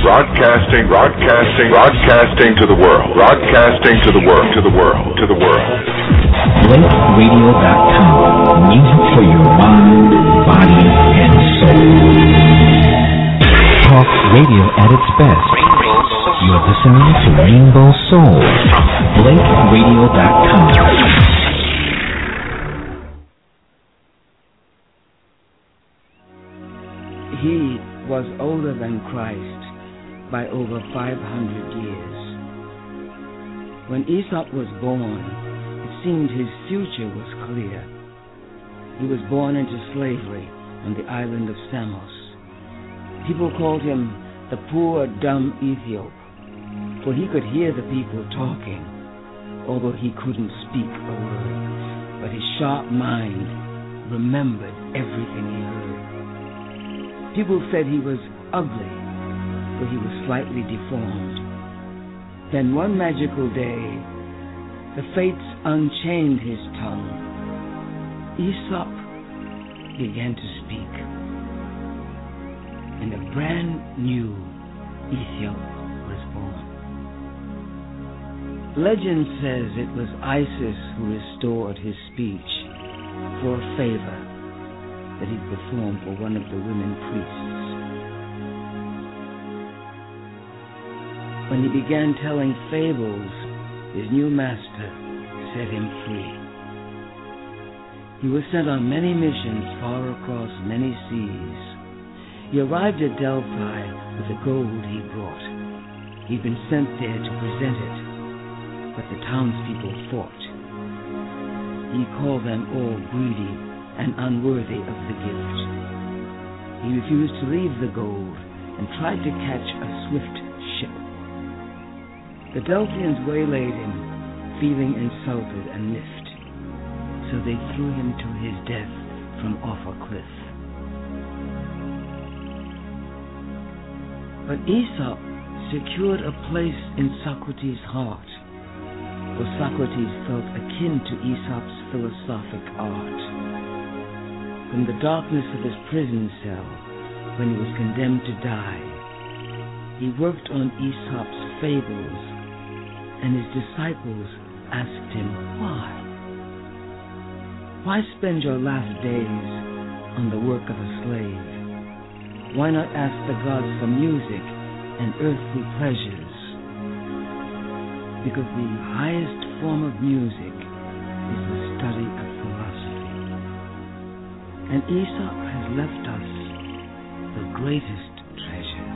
Broadcasting to the world. Broadcasting to the world. BlakeRadio.com. Music for your mind, body, and soul. Talk radio at its best. You're listening to Rainbow Soul. BlakeRadio.com. He was older than Christ by over 500 years. When Aesop was born, it seemed his future was clear. He was born into slavery on the island of Samos. People called him the poor, dumb Ethiop, for he could hear the people talking, although he couldn't speak a word. But his sharp mind remembered everything he heard. People said he was ugly, for he was slightly deformed. Then one magical day, the fates unchained his tongue. Aesop began to speak, and a brand new Ethiop was born. Legend says it was Isis who restored his speech for a favor that he performed for one of the women priests. When he began telling fables, his new master set him free. He was sent on many missions far across many seas. He arrived at Delphi with the gold he brought. He'd been sent there to present it, but the townspeople fought. He called them all greedy and unworthy of the gift. He refused to leave the gold and tried to catch a swift ship. The Delphians waylaid him, feeling insulted and miffed, so they threw him to his death from off a cliff. But Aesop secured a place in Socrates' heart, for Socrates felt akin to Aesop's philosophic art. From the darkness of his prison cell, when he was condemned to die, he worked on Aesop's fables, and his disciples asked him, why? Why spend your last days on the work of a slave? Why not ask the gods for music and earthly pleasures? Because the highest form of music is the study of philosophy. And Aesop has left us the greatest treasures.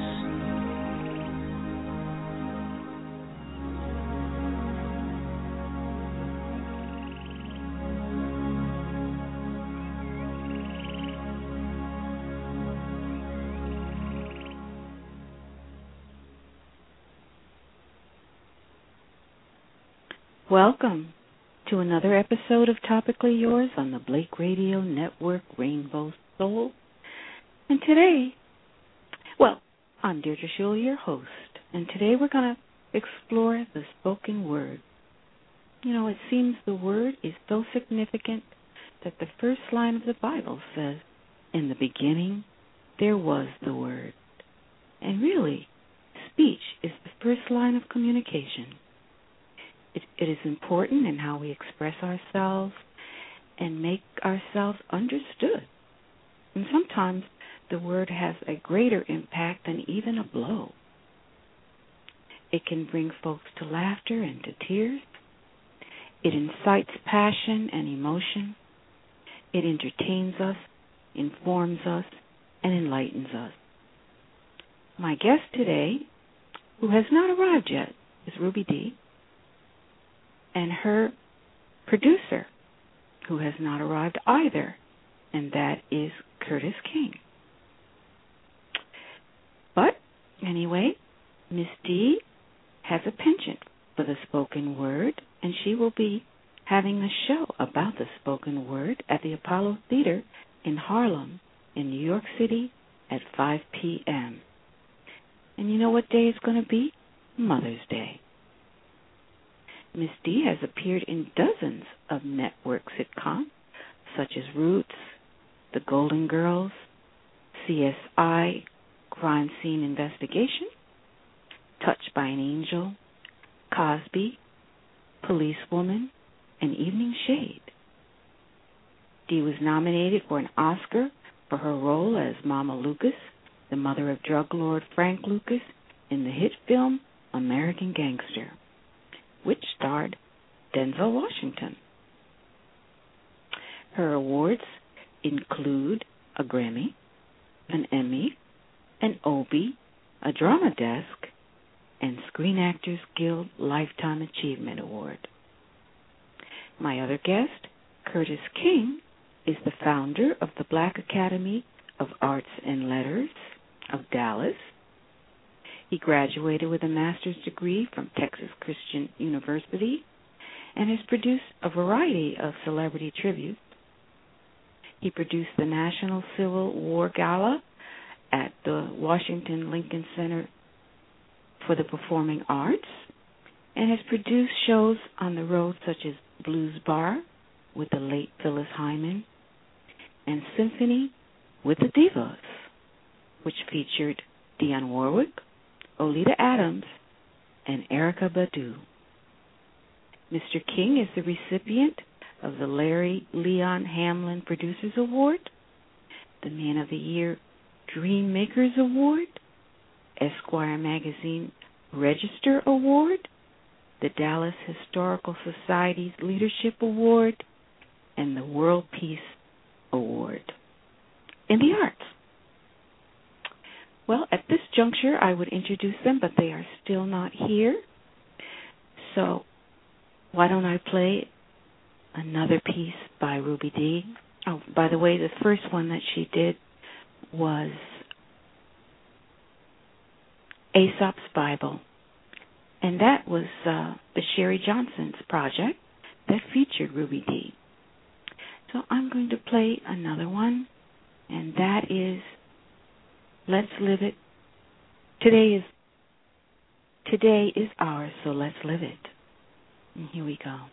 Welcome to another episode of Topically Yours on the Blake Radio Network, Rainbow Soul. And today, I'm Deirdre Schuller, your host, and today we're going to explore the spoken word. You know, it seems the word is so significant that the first line of the Bible says, in the beginning there was the Word. And really, speech is the first line of communication. It is important in how we express ourselves and make ourselves understood. And sometimes the word has a greater impact than even a blow. It can bring folks to laughter and to tears. It incites passion and emotion. It entertains us, informs us, and enlightens us. My guest today, who has not arrived yet, is Ruby Dee, and her producer, who has not arrived either, and that is Curtis King. But anyway, Miss Dee has a penchant for the spoken word, and she will be having a show about the spoken word at the Apollo Theater in Harlem, in New York City, at 5 p.m. And you know what day it's going to be? Mother's Day. Miss Dee has appeared in dozens of network sitcoms, such as Roots, The Golden Girls, CSI, Crime Scene Investigation, Touched by an Angel, Cosby, Policewoman, and Evening Shade. Dee was nominated for an Oscar for her role as Mama Lucas, the mother of drug lord Frank Lucas, in the hit film American Gangster, which starred Denzel Washington. Her awards include a Grammy, an Emmy, an Obie, a Drama Desk, and Screen Actors Guild Lifetime Achievement Award. My other guest, Curtis King, is the founder of the Black Academy of Arts and Letters of Dallas. He graduated with a master's degree from Texas Christian University and has produced a variety of celebrity tributes. He produced the National Civil War Gala at the Washington Lincoln Center for the Performing Arts and has produced shows on the road such as Blues Bar with the late Phyllis Hyman and Symphony with the Divas, which featured Dionne Warwick, Oleta Adams, and Erykah Badu. Mr. King is the recipient of the Larry Leon Hamlin Producers Award, the Man of the Year Dream Makers Award, Esquire Magazine Register Award, the Dallas Historical Society's Leadership Award, and the World Peace Award in the arts. Well, at this juncture, I would introduce them, but they are still not here. So why don't I play another piece by Ruby Dee? Oh, by the way, the first one that she did was Aesop's Bible, and that was the Sherry Johnson's project that featured Ruby Dee. So I'm going to play another one, and that is Let's Live It. Today is ours, so let's live it. And here we go.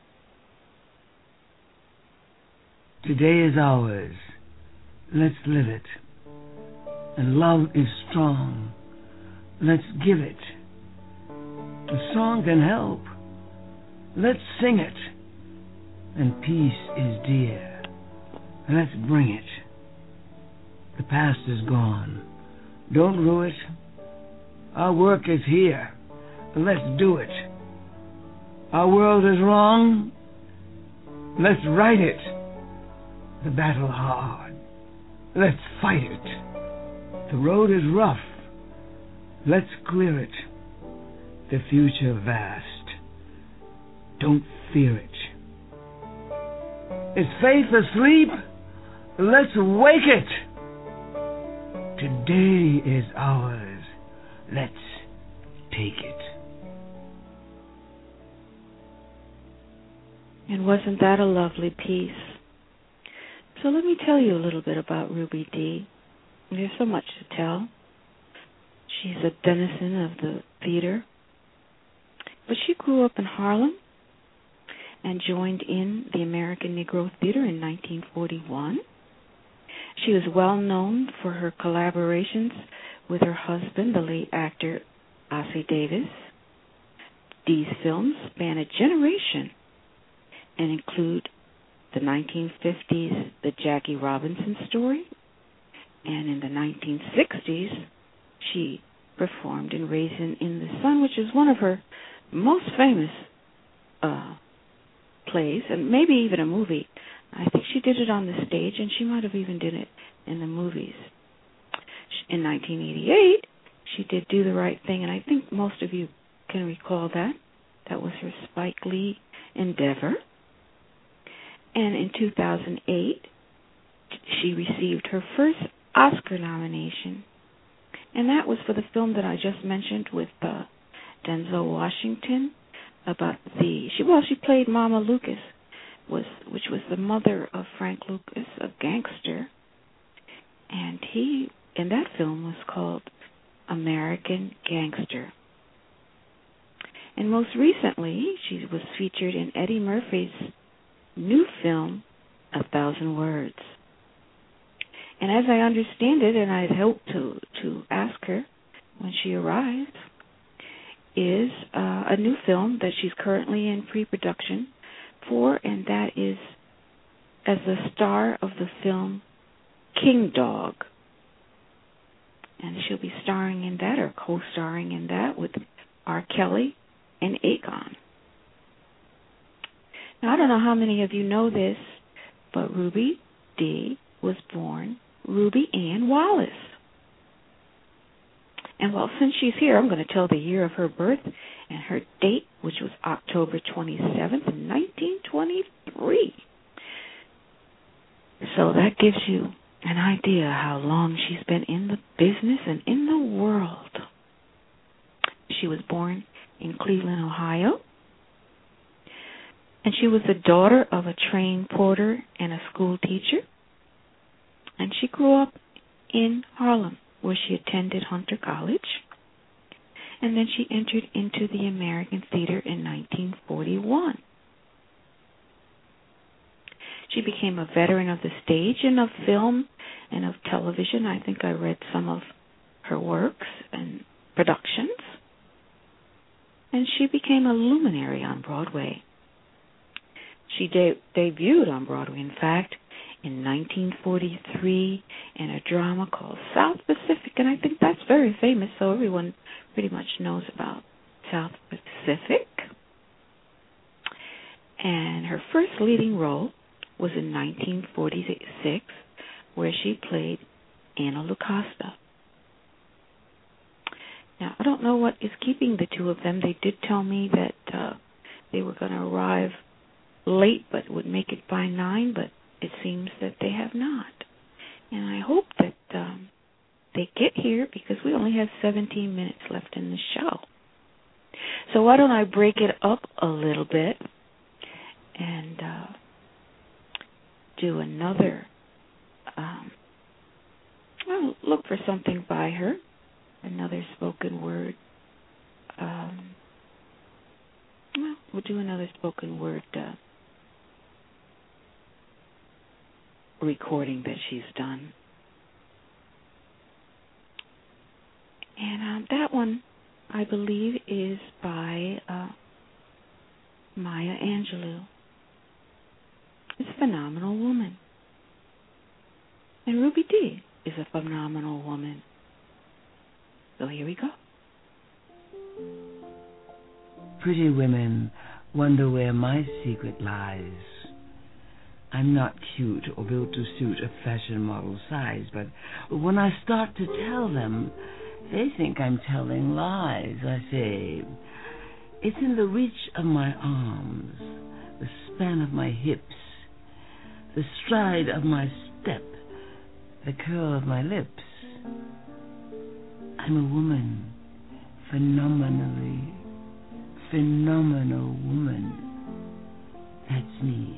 Today is ours. Let's live it. And love is strong. Let's give it. The song can help. Let's sing it. And peace is dear. Let's bring it. The past is gone. Don't rue it. Our work is here. Let's do it. Our world is wrong. Let's right it. The battle hard. Let's fight it. The road is rough. Let's clear it. The future vast. Don't fear it. Is faith asleep? Let's wake it. Today is ours. Let's take it. And wasn't that a lovely piece? So let me tell you a little bit about Ruby Dee. There's so much to tell. She's a denizen of the theater. But she grew up in Harlem and joined in the American Negro Theater in 1941. She was well known for her collaborations with her husband, the late actor Ossie Davis. Dee's films span a generation and include the 1950s The Jackie Robinson Story, and in the 1960s she performed in Raisin in the Sun, which is one of her most famous plays, and maybe even a movie. I think she did it on the stage, and she might have even did it in the movies. In 1988, she did Do the Right Thing, and I think most of you can recall that. That was her Spike Lee endeavor. And in 2008, she received her first Oscar nomination, and that was for the film that I just mentioned with Denzel Washington about she played Mama Lucas, which was the mother of Frank Lucas, a gangster, and that film was called American Gangster. And most recently, she was featured in Eddie Murphy's new film, 1,000 Words. And as I understand it, and I'd hope to ask her when she arrives, is a new film that she's currently in pre-production for, and that is as the star of the film King Dog. And she'll be starring in that, or co-starring in that, with R. Kelly and Akon. Now, I don't know how many of you know this, but Ruby Dee was born Ruby Ann Wallace. And well, since she's here, I'm going to tell the year of her birth and her date, which was October 27th, 1923. So that gives you an idea how long she's been in the business and in the world. She was born in Cleveland, Ohio, and she was the daughter of a trained porter and a school teacher. And she grew up in Harlem, where she attended Hunter College. And then she entered into the American Theater in 1941. She became a veteran of the stage and of film and of television. I think I read some of her works and productions. And she became a luminary on Broadway. She debuted on Broadway, in fact, in 1943 in a drama called South Pacific, and I think that's very famous, so everyone pretty much knows about South Pacific. And her first leading role was in 1946, where she played Anna Lucasta. Now, I don't know what is keeping the two of them. They did tell me that they were going to arrive late, but would make it by 9, but it seems that they have not. And I hope that they get here, because we only have 17 minutes left in the show. So why don't I break it up a little bit and do another, look for something by her, another spoken word. We'll do another spoken word recording that she's done. And that one, I believe, is by Maya Angelou. It's a phenomenal woman. And Ruby Dee is a phenomenal woman. So here we go. Pretty women wonder where my secret lies. I'm not cute or built to suit a fashion model size, but when I start to tell them, they think I'm telling lies. I say, it's in the reach of my arms, the span of my hips, the stride of my step, the curl of my lips. I'm a woman, phenomenal woman. That's me.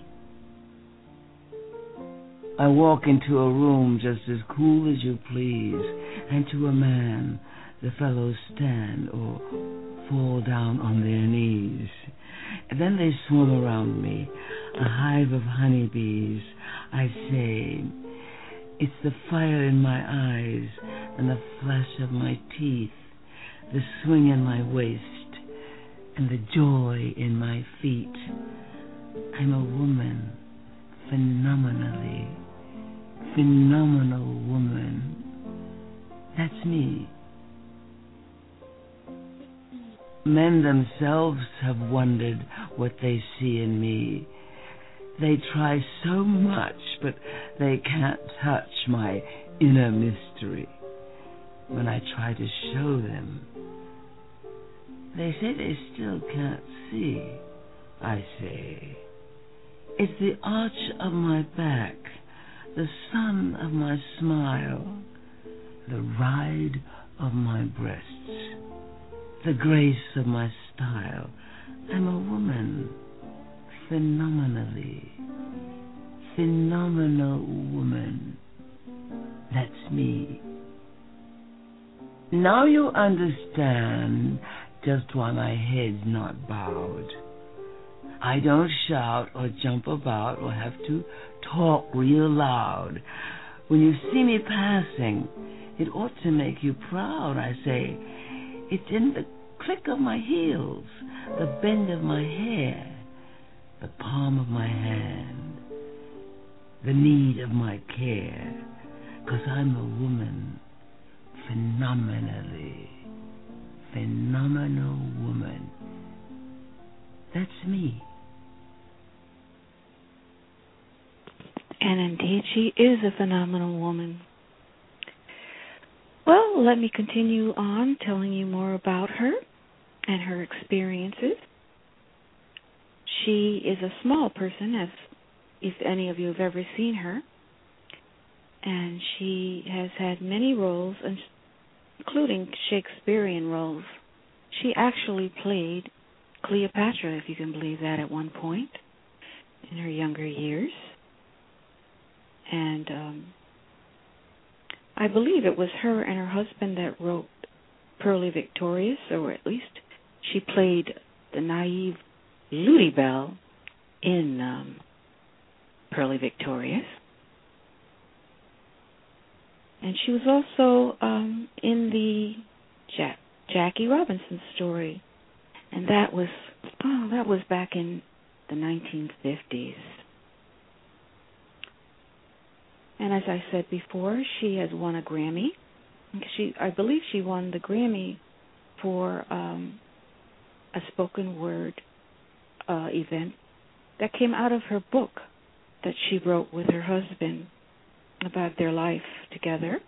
I walk into a room just as cool as you please, and to a man, the fellows stand or fall down on their knees. And then they swarm around me, a hive of honeybees. I say, it's the fire in my eyes and the flash of my teeth, the swing in my waist and the joy in my feet. I'm a woman, phenomenal woman. That's me. Men themselves have wondered what they see in me. They try so much, but they can't touch my inner mystery. When I try to show them, they say they still can't see. I say, it's the arch of my back, the sun of my smile, the ride of my breasts, the grace of my style. I'm a woman, phenomenal woman. That's me. Now you understand just why my head's not bowed. I don't shout or jump about or have to talk real loud. When you see me passing, it ought to make you proud. I say, it's in the click of my heels, the bend of my hair, the palm of my hand, the need of my care, 'cause I'm a woman, phenomenal woman. That's me. And indeed, she is a phenomenal woman. Well, let me continue on telling you more about her and her experiences. She is a small person, as if any of you have ever seen her, and she has had many roles, including Shakespearean roles. She actually played Cleopatra, if you can believe that, at one point in her younger years. And I believe it was her and her husband that wrote Pearly Victorious, or at least she played the naive Ludi Belle in Pearly Victorious. And she was also in the Jackie Robinson story, and that was back in the 1950s. And as I said before, she has won a Grammy. I believe she won the Grammy for a spoken word event that came out of her book that she wrote with her husband about their life together.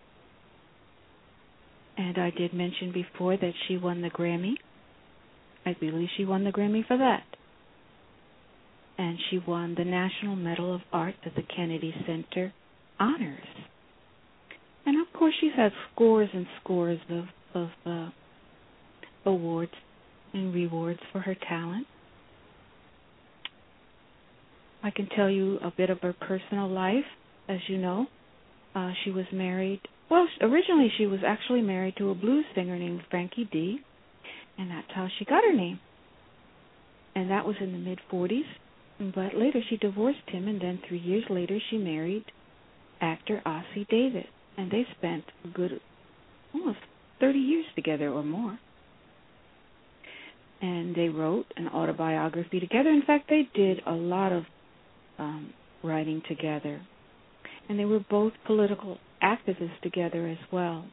And I did mention before that she won the Grammy. I believe she won the Grammy for that. And she won the National Medal of Art at the Kennedy Center Honors. And of course, she's had scores and scores of awards and rewards for her talent. I can tell you a bit of her personal life. As you know, she was married. Well, originally she was actually married to a blues singer named Frankie D, and that's how she got her name. And that was in the mid-40s. But later she divorced him, and then 3 years later she married actor Ossie Davis. And they spent a good almost 30 years together or more. And they wrote an autobiography together. In fact, they did a lot of writing together. And they were both political activists together as well.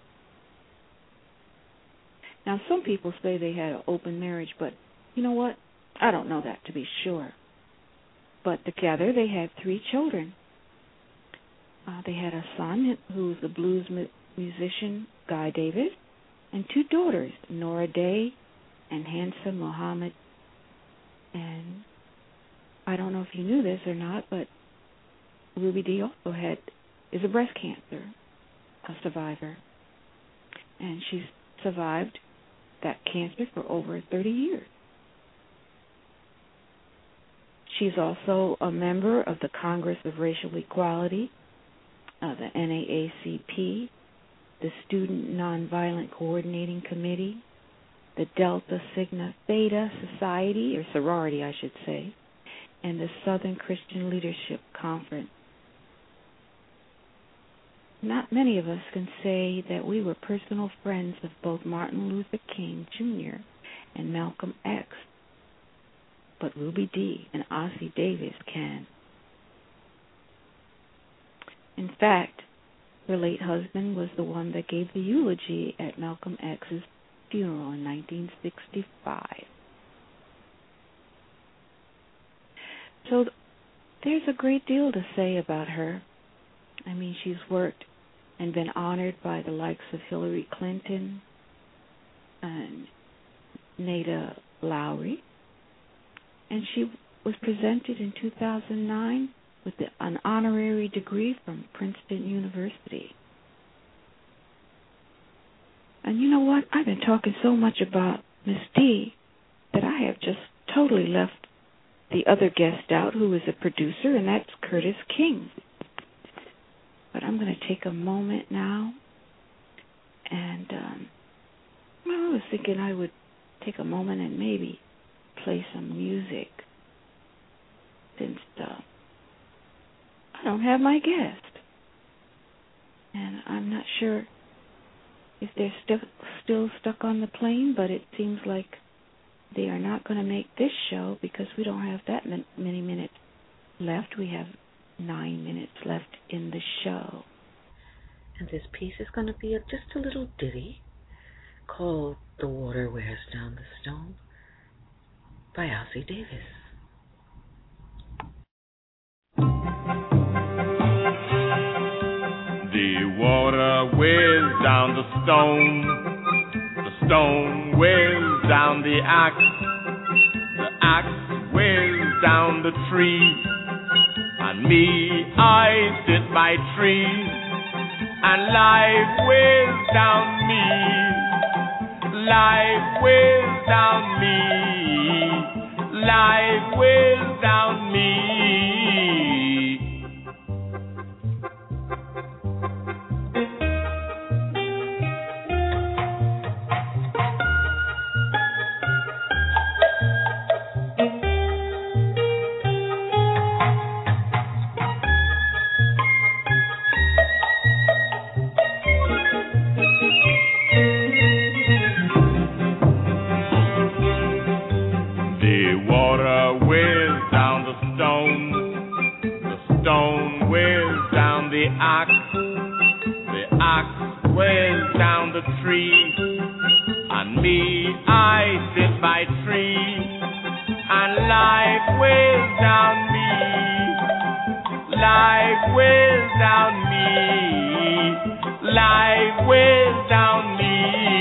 Now, some people say they had an open marriage, but you know what? I don't know that to be sure. But together they had 3 children. They had a son who was the blues musician, Guy Davis, and 2 daughters, Nora Day and Handsome Mohammed. And I don't know if you knew this or not, but Ruby Dee also is a breast cancer survivor. And she's survived that cancer for over 30 years. She's also a member of the Congress of Racial Equality, the NAACP, the Student Nonviolent Coordinating Committee, the Delta Sigma Theta Society, or sorority, I should say, and the Southern Christian Leadership Conference. Not many of us can say that we were personal friends of both Martin Luther King Jr. and Malcolm X, but Ruby Dee and Ossie Davis can. In fact, her late husband was the one that gave the eulogy at Malcolm X's funeral in 1965. So there's a great deal to say about her. I mean, she's worked and been honored by the likes of Hillary Clinton and Nada Lowry. And she was presented in 2009 with an honorary degree from Princeton University. And you know what? I've been talking so much about Miss D that I have just totally left the other guest out, who is a producer, and that's Curtis King. But I'm going to take a moment now, and I was thinking I would take a moment and maybe play some music, since I don't have my guest. And I'm not sure if they're still stuck on the plane, but it seems like they are not going to make this show because we don't have that many minutes left. We have 9 minutes left in the show. And this piece is going to be just a little ditty called The Water Wears Down the Stone by Ossie Davis. The water wears down the stone wears down the axe wears down the tree, and me, I sit by trees, and life wears down me, life wears down me, life wears down me. The axe wears down the tree, and me, I sit by tree, and life wears down me, life wears down me, life wears down me.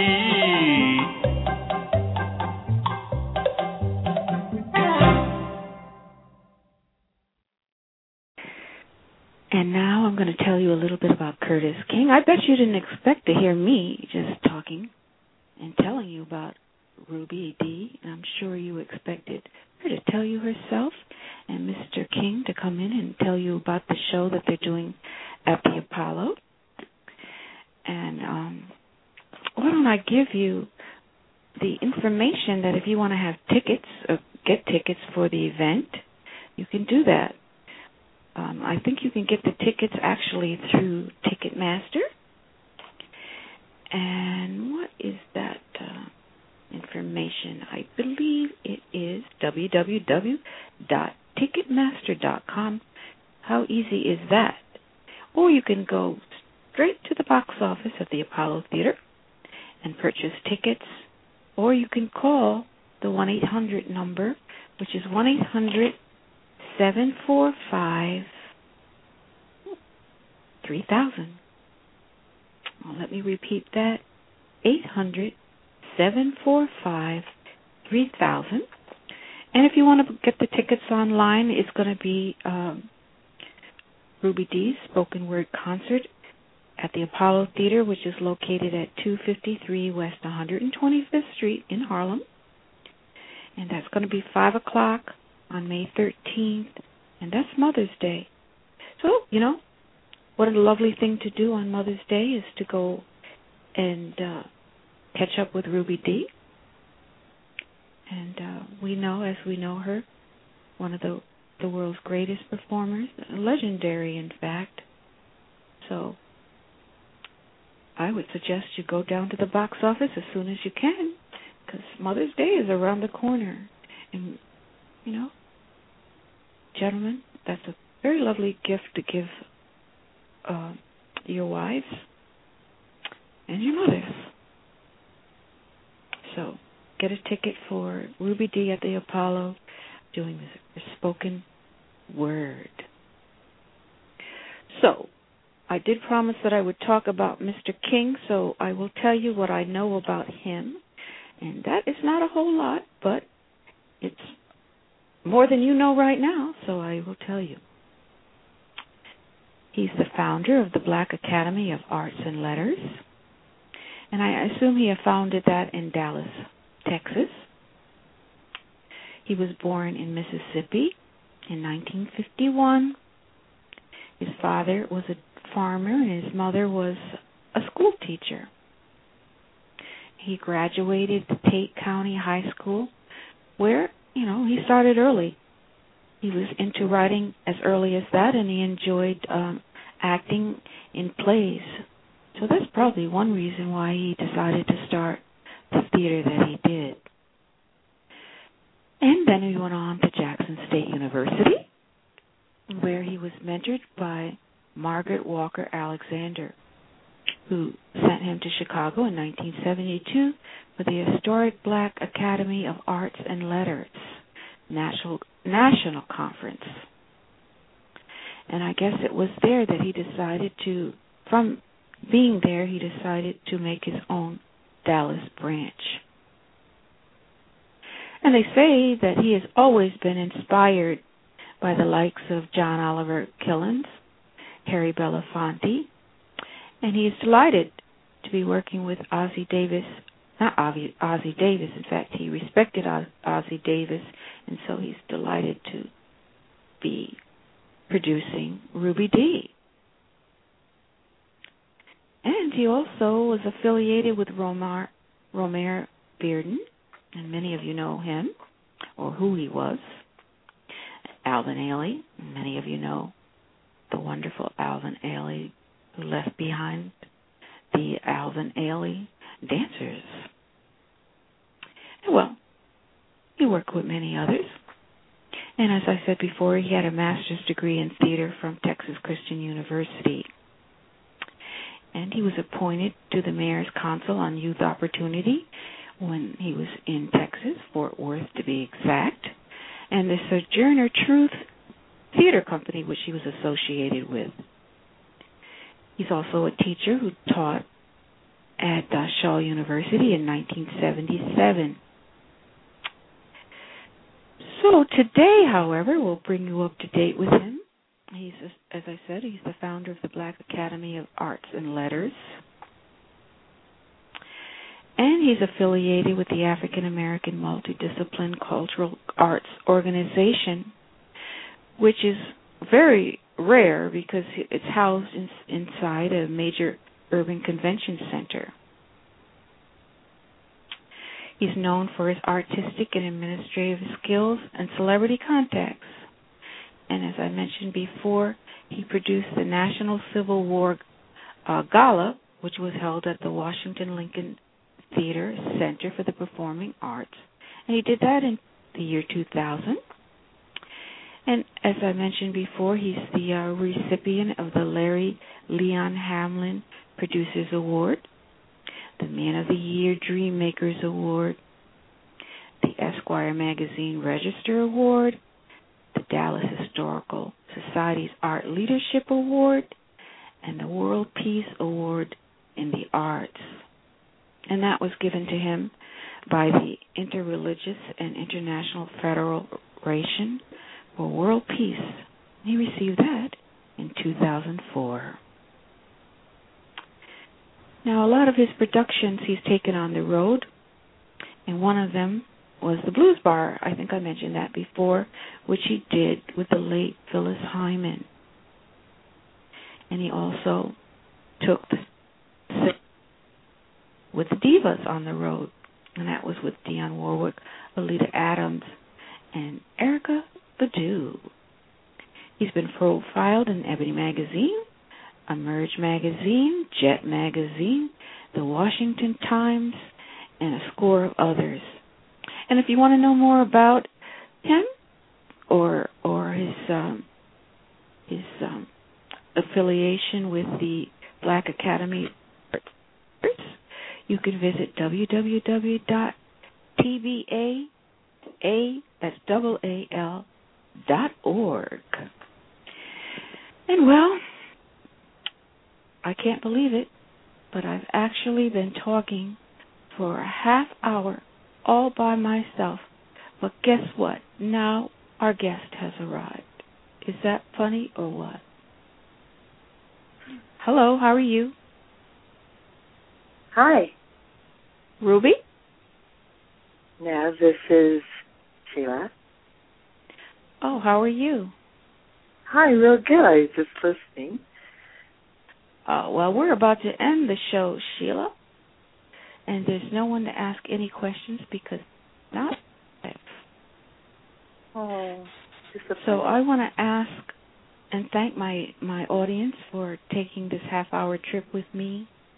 And now I'm going to tell you a little bit about Curtis King. I bet you didn't expect to hear me just talking and telling you about Ruby Dee. I'm sure you expected her to tell you herself and Mr. King to come in and tell you about the show that they're doing at the Apollo. And why don't I give you the information that if you want to have tickets or get tickets for the event, you can do that. I think you can get the tickets actually through Ticketmaster. And what is that information? I believe it is www.ticketmaster.com. How easy is that? Or you can go straight to the box office of the Apollo Theater and purchase tickets. Or you can call the 1-800 number, which is 1-800-745-3000. Well, let me repeat that. 800-745-3000. And if you want to get the tickets online, it's going to be Ruby Dee's spoken word concert at the Apollo Theater, which is located at 253 West 125th Street in Harlem. And that's going to be 5 o'clock on May 13th, and that's Mother's Day. So, you know, what a lovely thing to do on Mother's Day is to go and catch up with Ruby Dee. And we know, as we know her, one of the world's greatest performers, legendary, in fact. So I would suggest you go down to the box office as soon as you can, because Mother's Day is around the corner. And, you know, gentlemen, that's a very lovely gift to give your wives and your mothers. So get a ticket for Ruby Dee at the Apollo doing the spoken word. So I did promise that I would talk about Mr. King, so I will tell you what I know about him. And that is not a whole lot, but it's more than you know right now, so I will tell you. He's the founder of the Black Academy of Arts and Letters, and I assume he founded that in Dallas, Texas. He was born in Mississippi in 1951. His father was a farmer, and his mother was a school teacher. He graduated the Tate County High School, where, you know, he started early. He was into writing as early as that, and he enjoyed acting in plays So that's probably one reason why he decided to start the theater that he did. And then he went on to Jackson State University, where he was mentored by Margaret Walker Alexander, who sent him to Chicago in 1972 for the historic Black Academy of Arts and Letters National Conference. And I guess it was there that he decided to, from being there, he decided to make his own Dallas branch. And they say that he has always been inspired by the likes of John Oliver Killens, Harry Belafonte, and he is delighted to be working with Ossie Davis. Not Ossie Davis, in fact, he respected Ossie Davis, and so he's delighted to be producing Ruby Dee. And he also was affiliated with Romare Bearden, and many of you know him, or who he was. Alvin Ailey, many of you know the wonderful Alvin Ailey, who left behind the Alvin Ailey Dancers. And well, he worked with many others. And as I said before, he had a master's degree in theater from Texas Christian University. And he was appointed to the mayor's council on youth opportunity when he was in Texas, Fort Worth to be exact, and the Sojourner Truth Theater Company, which he was associated with. He's also a teacher who taught at Shaw University in 1977. So today, however, we'll bring you up to date with him. He's, as I said, he's the founder of the Black Academy of Arts and Letters. And he's affiliated with the African American Multidiscipline Cultural Arts Organization, which is very rare because it's housed inside a major urban convention center. He's known for his artistic and administrative skills and celebrity contacts. And as I mentioned before, he produced the National Civil War Gala, which was held at the Washington Lincoln Theater Center for the Performing Arts. And he did that in the year 2000. And as I mentioned before, he's the recipient of the Larry Leon Hamlin Producers Award, the Man of the Year Dream Makers Award, the Esquire Magazine Register Award, the Dallas Historical Society's Art Leadership Award, and the World Peace Award in the Arts. And that was given to him by the Interreligious and International Federation for World Peace. He received that in 2004. Now, a lot of his productions he's taken on the road, and one of them was the Blues Bar. I think I mentioned that before, which he did with the late Phyllis Hyman. And he also took the with the Divas on the road, and that was with Dionne Warwick, Alida Adams, and Erykah Badu. He's been profiled in Ebony Magazine, Emerge Magazine, Jet Magazine, the Washington Times, and a score of others. And if you want to know more about him or his affiliation with the Black Academy of Arts, you can visit www.tbaa.org. And well, I can't believe it, but I've actually been talking for a half hour all by myself. But guess what? Now our guest has arrived. Is that funny or what? Hello, how are you? Hi. Ruby? No, this is Sheila. Oh, how are you? Hi, real good. I was just listening. Well, we're about to end the show, Sheila. And there's no one to ask any questions because not. Oh, so I want to ask and thank my audience for taking this half-hour trip with me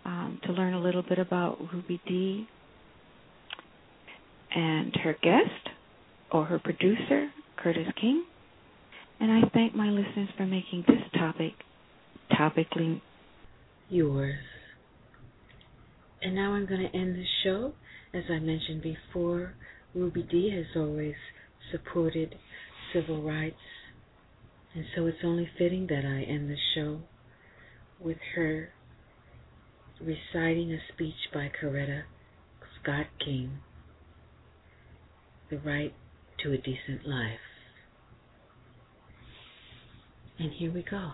to learn a little bit about Ruby Dee and her guest, or her producer, Curtis King. And I thank my listeners for making this topic topically yours. And now I'm going to end the show. As I mentioned before, Ruby Dee has always supported civil rights, and so it's only fitting that I end the show with her reciting a speech by Coretta Scott King, The Right to a Decent Life. And here we go.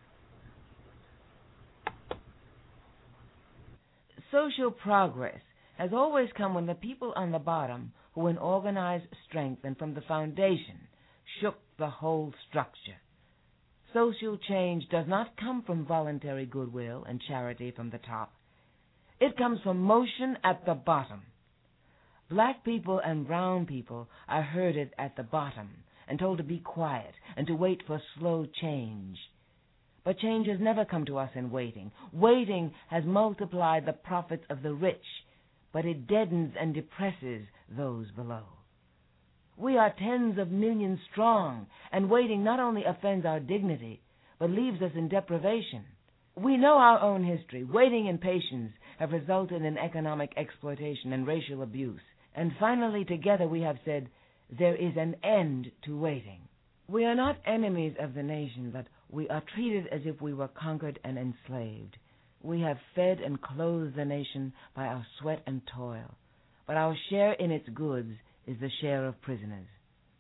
Social progress has always come when the people on the bottom, who in organized strength and from the foundation shook the whole structure. Social change does not come from voluntary goodwill and charity from the top. It comes from motion at the bottom. Black people and brown people are herded at the bottom and told to be quiet and to wait for slow change. But change has never come to us in waiting. Waiting has multiplied the profits of the rich, but it deadens and depresses those below. We are tens of millions strong, and waiting not only offends our dignity, but leaves us in deprivation. We know our own history. Waiting and patience have resulted in economic exploitation and racial abuse. And finally, together we have said, there is an end to waiting. We are not enemies of the nation, but we are treated as if we were conquered and enslaved. We have fed and clothed the nation by our sweat and toil, but our share in its goods is the share of prisoners.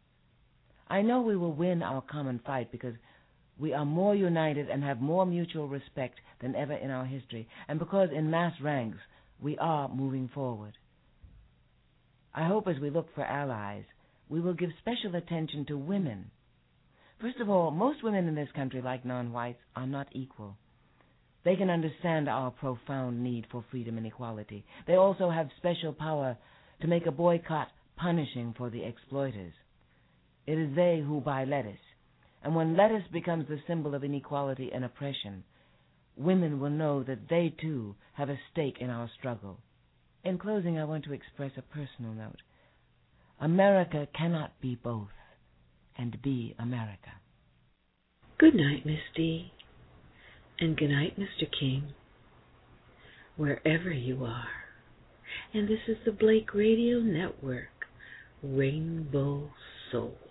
I know we will win our common fight because we are more united and have more mutual respect than ever in our history, and because in mass ranks we are moving forward. I hope as we look for allies, we will give special attention to women. First of all, most women in this country, like non-whites, are not equal. They can understand our profound need for freedom and equality. They also have special power to make a boycott punishing for the exploiters. It is they who buy lettuce, and when lettuce becomes the symbol of inequality and oppression, women will know that they too have a stake in our struggle. In closing, I want to express a personal note. America cannot be both and be America. Good night, Miss Dee, and good night, Mr. King, wherever you are. And this is the Blake Radio Network, Rainbow Soul.